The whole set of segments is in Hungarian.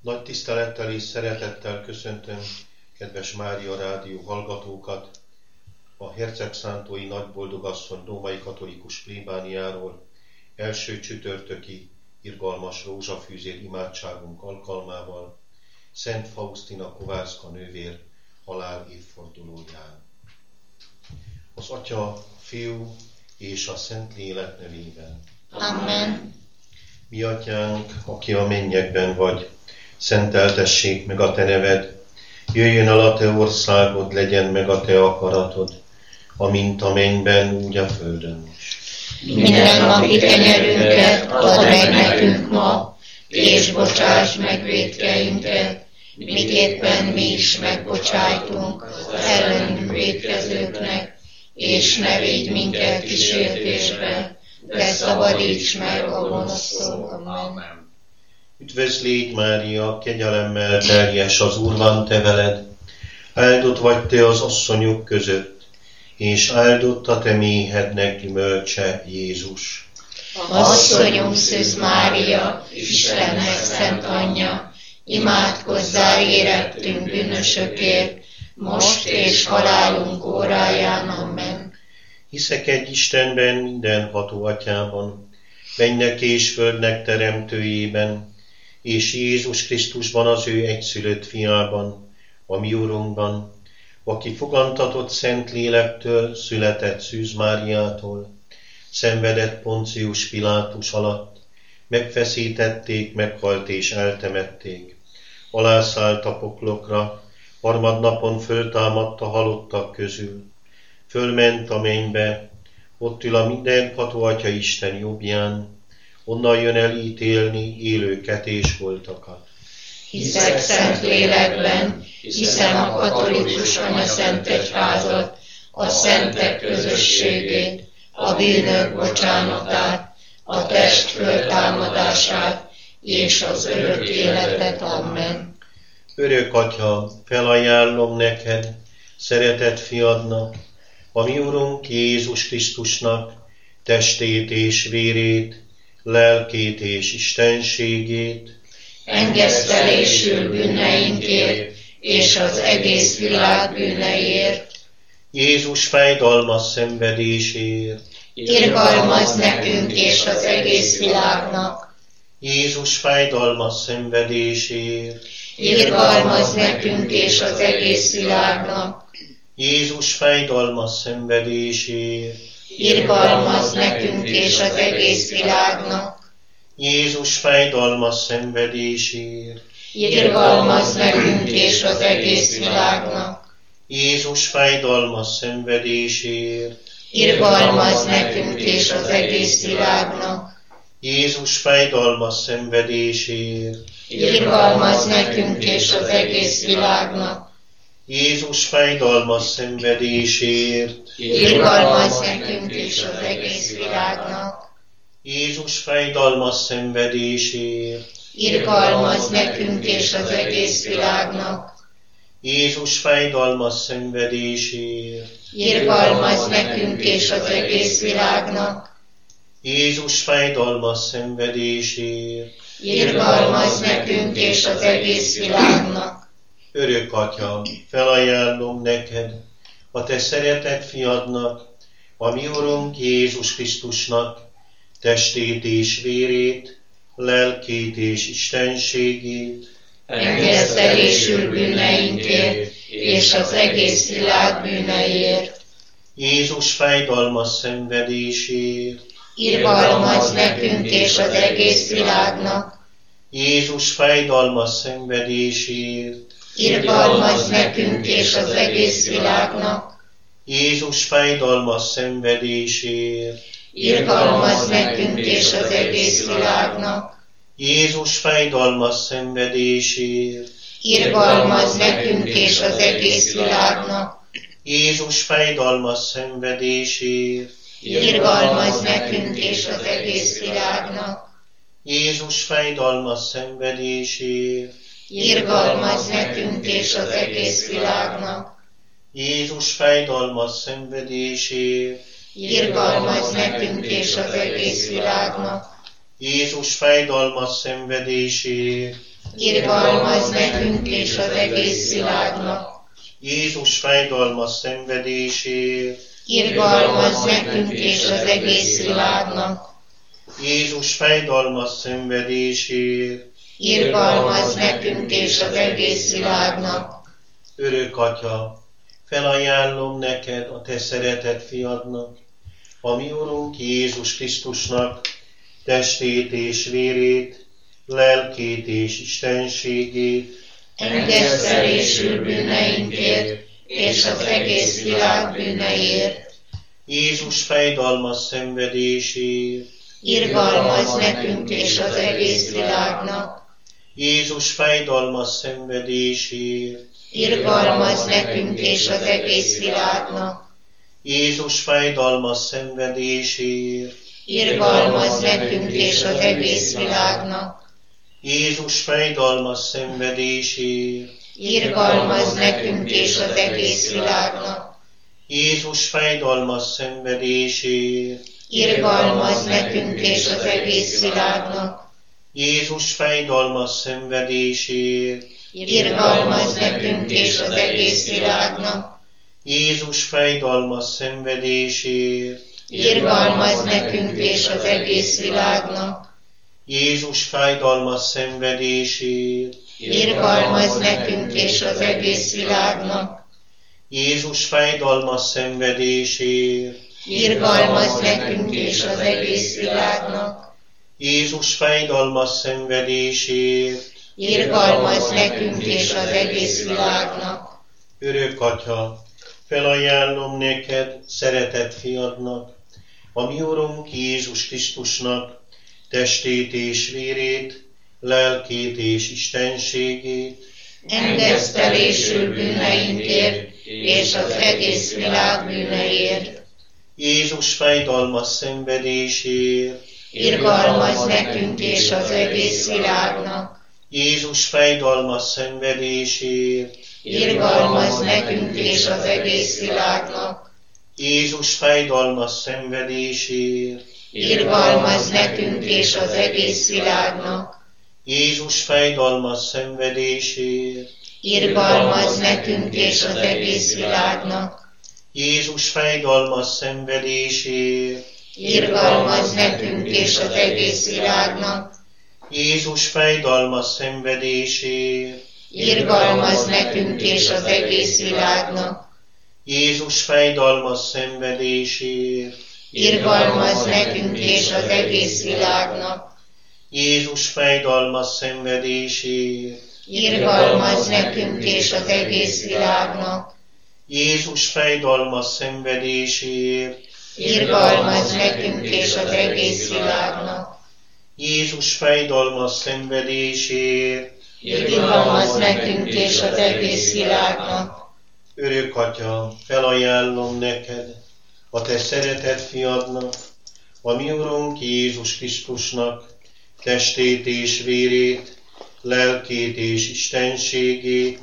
Nagy tisztelettel és szeretettel köszöntöm kedves Mária Rádió hallgatókat a Hercegszántói Nagyboldogasszony római katolikus plébániáról első csütörtöki irgalmas rózsafűzér imádságunk alkalmával Szent Faustina Kovászka nővér halál évfordulóján. Az Atya, Fiú és a Szentlélek nevében. Amen. Mi Atyánk, aki a mennyekben vagy, szenteltessék meg a te neved, jöjjön el a te országod, legyen meg a te akaratod, amint a mennyben, úgy a földön is. Minden napi kenyerünket add meg nekünk ma, és bocsáss meg vétkeinket, miképpen mi is megbocsájtunk az ellenünk vétkezőknek, és ne védj minket kísértésbe, de szabadíts meg a gonosztól. Amen. Üdvözlégy Mária, kegyelemmel teljes, az Úr van te veled, áldott vagy te az asszonyok között, és áldott a te méhednek gyümölcse, Jézus. Asszonyunk Szűz Mária, Istennek szent anyja, imádkozzál érettünk bűnösökért, most és halálunk óráján. Amen. Hiszek egy Istenben, mindenható Atyában, mennek és földnek teremtőjében, és Jézus Krisztusban, az ő egyszülött fiában, a mi Urunkban, aki fogantatott Szent Lélektől, született Szűz Máriától, szenvedett Poncius Pilátus alatt, megfeszítették, meghalt és eltemették, alászállt a poklokra, harmadnapon föltámadt a halottak közül, fölment a mennybe, ott ül a mindenható Atya Isten jobbján, onnan jön el ítélni élőket és holtakat. Hiszek szent lélekben, hiszem a katolikus anyaszentegyházat, a szentek közösségét, a bűnök bocsánatát, a test föltámadását és az örök életet. Amen. Örök Atya, felajánlom neked, szeretett fiadnak, a mi Urunk Jézus Krisztusnak testét és vérét, lelkét és istenségét, engesztelésül bűneinkért és az egész világ bűneiért, Jézus fájdalmas szenvedéséért, irgalmazz nekünk és az egész világnak, Jézus fájdalmas szenvedéséért, irgalmazz nekünk és az egész világnak, Jézus fájdalmas szenvedéséért, irgalmazz nekünk és az egész világnak, Jézus fájdalmas szenvedéséért, irgalmazz nekünk és az egész világnak, Jézus fájdalmas szenvedéséért, irgalmazz nekünk és az egész világnak, Jézus fájdalmas szenvedéséért, irgalmazz nekünk és az egész világnak, Jézus fájdalmas szenvedéséért, irgalmazz nekünk és az egész világnak, Jézus fájdalmas szenvedéséért, irgalmazz nekünk és az egész világnak, Jézus fájdalmas szenvedéséért, irgalmazz nekünk és az egész világnak, Jézus fájdalmas szenvedéséért, irgalmazz nekünk és az egész világnak. Örök Atya, felajánlom neked, a te szeretett fiadnak, a mi Urunk Jézus Krisztusnak testét és vérét, lelkét és istenségét, engesztelésül bűneinkért és az egész világ bűneiért, Jézus fájdalmas szenvedéséért, irgalmazz nekünk és az egész világnak, Jézus fájdalmas szenvedéséért, irgalmazz nekünk és az egész világnak, Jézus fájdalmas szenvedéséért, irgalmazz nekünk és az egész világnak, Jézus fájdalmas szenvedéséért, irgalmazz nekünk és az egész világnak, Jézus fájdalmas szenvedéséért, irgalmazz nekünk és az egész világnak, Jézus fájdalmas szenvedéséért, irgalmazz nekünk és az egész világnak, Jézus fájdalmas szenvedéséért, irgalmazz nekünk és az egész világnak, Jézus fájdalmas szenvedéséért, irgalmazz nekünk és az egész világnak. Jézus fájdalmas szenvedésért, Irgalmazz nekünk és az egész világnak. Jézus fájdalmas szenvedésért, Irgalmazz nekünk és az egész világnak. Örök Atya, felajánlom neked a te szeretett fiadnak, a mi Urunk Jézus Krisztusnak testét és vérét, lelkét és istenségét, Engesztelésül bűneinkért és az egész világ bűneiért. Jézus fájdalmas szenvedésért, Irgalmazz nekünk és az egész világnak. Jézus fájdalmas szenvedésért, Irgalmazz nekünk és az egész világnak. Jézus fájdalmas szenvedésért, Irgalmazz nekünk és az egész világnak. Jézus fájdalmas szenvedésért, Irgalmazz nekünk és az egész világnak. Jézus fájdalmas szenvedésért, Irgalmazz nekünk és az egész világnak. Jézus fájdalmas szenvedésért, Irgalmazz nekünk és az egész világnak. Jézus fájdalmas szenvedésért, Irgalmazz nekünk és az egész világnak. Jézus fájdalmas szenvedésért, Irgalmazz nekünk és az egész világnak. Jézus fájdalmas szenvedésért, Irgalmazz nekünk és az egész világnak. Jézus fájdalmas szenvedésért, Irgalmazz nekünk és az egész világnak. Örök Atya, felajánlom neked szeretett fiadnak, a mi Urunk Jézus Krisztusnak testét és vérét, lelkét és istenségét, Engesztelésül bűneinkért és az egész világ bűneiért. Jézus fájdalmas szenvedésért, Irgalmazz nekünk és az egész világnak. Jézus fájdalmas szenvedésért, Irgalmazz nekünk és az egész világnak. Jézus fájdalmas szenvedésért, Irgalmazz nekünk és az egész világnak. Jézus fájdalmas szenvedésért, Irgalmazz nekünk és az egész világnak. Jézus fájdalmas szenvedésért, Irgalmazz nekünk és az egész világnak. Jézus fájdalmas szenvedésért, Irgalmazz nekünk és az egész világnak. Jézus fájdalmas szenvedésért, Irgalmazz nekünk és az egész világnak. Jézus fájdalmas szenvedésért, Irgalmazz nekünk és az egész világnak. Jézus fájdalmas szenvedésért, Irgalmazz nekünk és az egész világnak. Jézus fájdalmas szenvedésért, Irgalmazz nekünk és az egész világnak. Örök Atya, felajánlom neked, a te szeretett fiadnak, a mi Urunk Jézus Krisztusnak testét és vérét, lelkét és istenségét,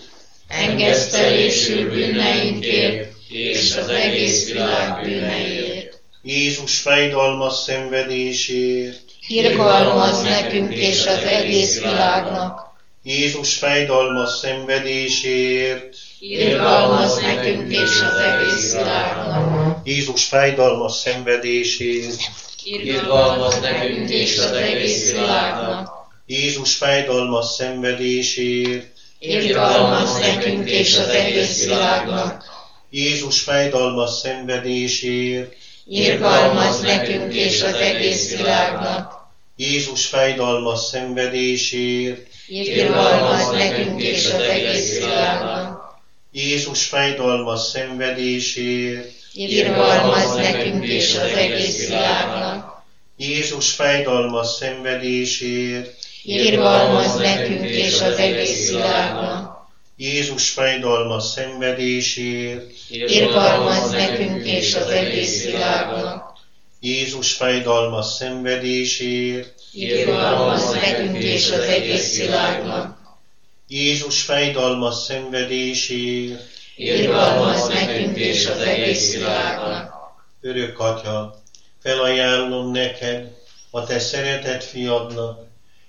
Engesztelésül bűneinkért és az egész világ bűneiért. Jézus fájdalmas szenvedésért, Irgalmazz nekünk és az egész világnak. Jézus fájdalmas szenvedésért, Irgalmazz nekünk és az egész világnak. Jézus fájdalmas szenvedésért, Irgalmazz nekünk és az egész világnak. Jézus fájdalmas szenvedésért, Irgalmazz nekünk és az egész világnak. Jézus fájdalmas szenvedésért, Irgalmazz nekünk és az egész világnak. Jézus fájdalmas szenvedésért, Irgalmazz nekünk és az egész világnak. Jézus fájdalmas szenvedésért, Irgalmazz nekünk és az egész világnak. Jézus fájdalmas szenvedésért, Irgalmazz nekünk és az egész világnak. Jézus fájdalmas szenvedésért, Irgalmazz nekünk és az egész világnak. Jézus fájdalmas szenvedésért, Irgalmazz nekünk és az egész világnak. Jézus fájdalmas szenvedésért, Irgalmazz nekünk és az egész világnak. Örök Atya, felajánlom neked, a te szeretett fiadnak,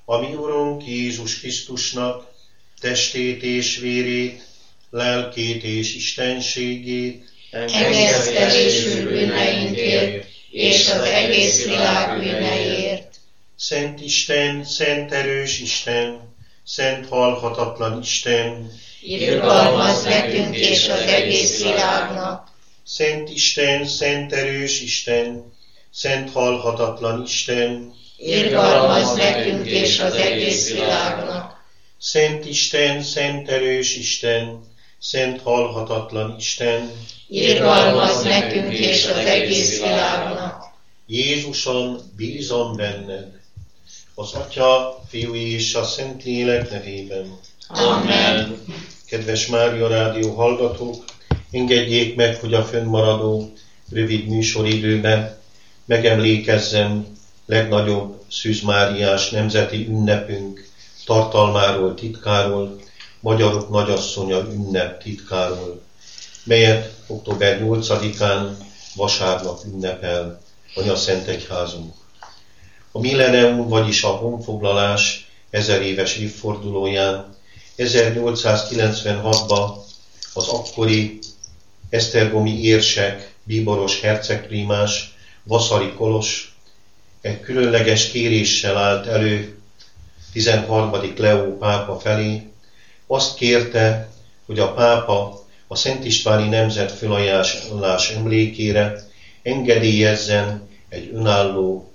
a mi Urunk Jézus Krisztusnak testét és vérét, lelkét és istenségét, engesztelésű bűneinkért és az egész világ bűneiért. Szent Isten, szent erős Isten, szent halhatatlan Isten, Irgalmazz nekünk és az egész világnak. Szent Isten, szent erős Isten, szent halhatatlan Isten, Irgalmazz nekünk és az egész világnak. Szent Isten, szent erős Isten, szent halhatatlan Isten, Irgalmazz nekünk és az egész világnak. Jézuson, bízom benned, az Atya, Fiú és a Szentlélek nevében. Amen. Kedves Mária Rádió hallgatók, engedjék meg, hogy a fönnmaradó rövid műsoridőben megemlékezzem legnagyobb Szűz Máriás nemzeti ünnepünk tartalmáról, titkáról, Magyarok Nagyasszonya ünnep titkáról, melyet október 8-án vasárnap ünnepel Anyaszentegyházunk. A millennium, vagyis a honfoglalás 1000 éves évfordulóján 1896-ban az akkori esztergomi érsek, bíboros hercegprímás Vasari Kolos egy különleges kéréssel állt elő 13. Leó pápa felé. Azt kérte, hogy a pápa a Szent Istváni nemzetfölajánlás emlékére engedélyezzen egy önálló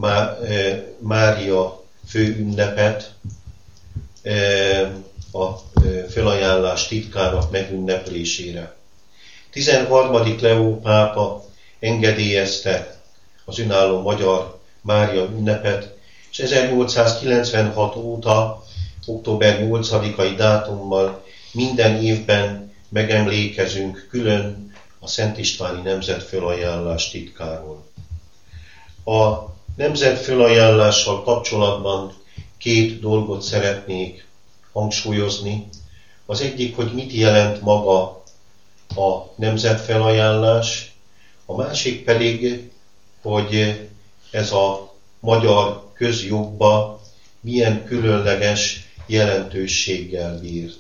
Mária főünnepet a fölajánlás titkának megünneplésére. 13. Leó pápa engedélyezte az önálló magyar Mária ünnepet, és 1896 óta október 8-ai dátummal minden évben megemlékezünk külön a Szent Istváni nemzetfölajánlás titkáról. A nemzetfölajánlással kapcsolatban 2 dolgot szeretnék hangsúlyozni. Az egyik, hogy mit jelent maga a nemzetfelajánlás, a másik pedig, hogy ez a magyar közjogba milyen különleges jelentőséggel bírt.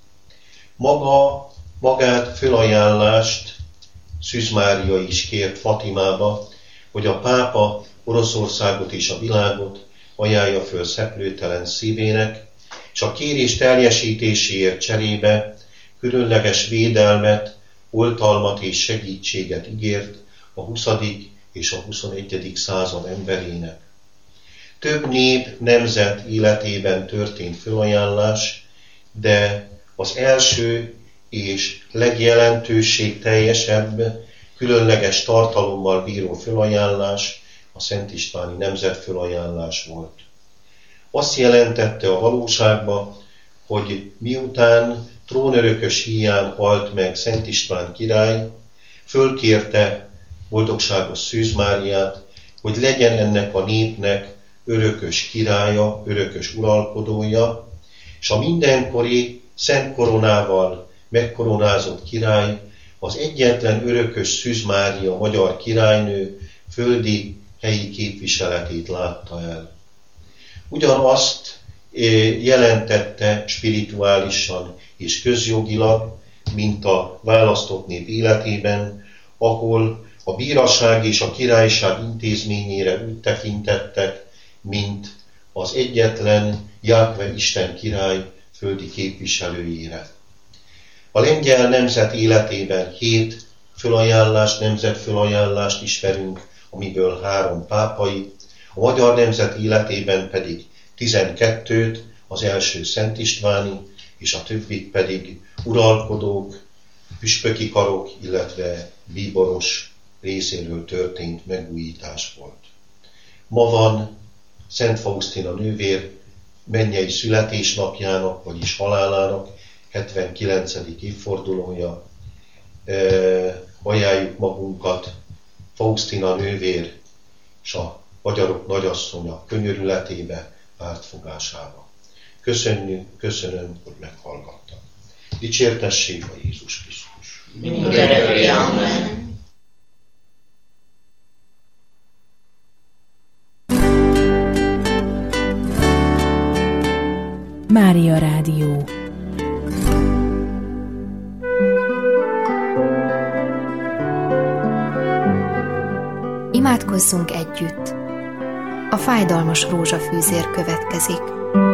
Magát fölajánlást Szűz Mária is kért Fatimába, hogy a pápa Oroszországot és a világot ajánlja föl szeplőtelen szívének, és a kérés teljesítéséért cserébe különleges védelmet, oltalmat és segítséget ígért a 20. és a 21. század emberének. Több nép, nemzet életében történt fölajánlás, de az első és legjelentőségteljesebb, különleges tartalommal bíró fölajánlás a Szent Istváni nemzetfölajánlás volt. Azt jelentette a valóságban, hogy miután trónörökös híján halt meg Szent István király, fölkérte boldogságos Szűz Máriát, hogy legyen ennek a népnek örökös királya, örökös uralkodója, és a mindenkori szent koronával megkoronázott király, az egyetlen örökös Szűz Mária, magyar királynő földi helyi képviseletét látta el. Ugyanazt jelentette spirituálisan és közjogilag, mint a választott nép életében, ahol a bíraság és a királyság intézményére úgy tekintettek, mint az egyetlen Jáhve Isten király földi képviselőjére. A lengyel nemzet életében 7 fölajánlást, nemzetfölajánlást ismerünk, amiből 3 pápai, a magyar nemzet életében pedig 12-t, az első Szent Istváni, és a többit pedig uralkodók, püspöki karok, illetve bíboros részéről történt megújítás volt. Ma van Szent Faustina nővér mennyei születésnapjának, vagyis halálának 79. évfordulója. Ajánljuk magunkat Faustina nővér és a Magyarok Nagyasszonya könyörületébe, átfogásába. Köszönöm, hogy meghallgattam. Dicsértessék a Jézus Krisztus. Mindenekre, amen. Mária Rádió. Imádkozzunk együtt. A fájdalmas rózsafűzér következik.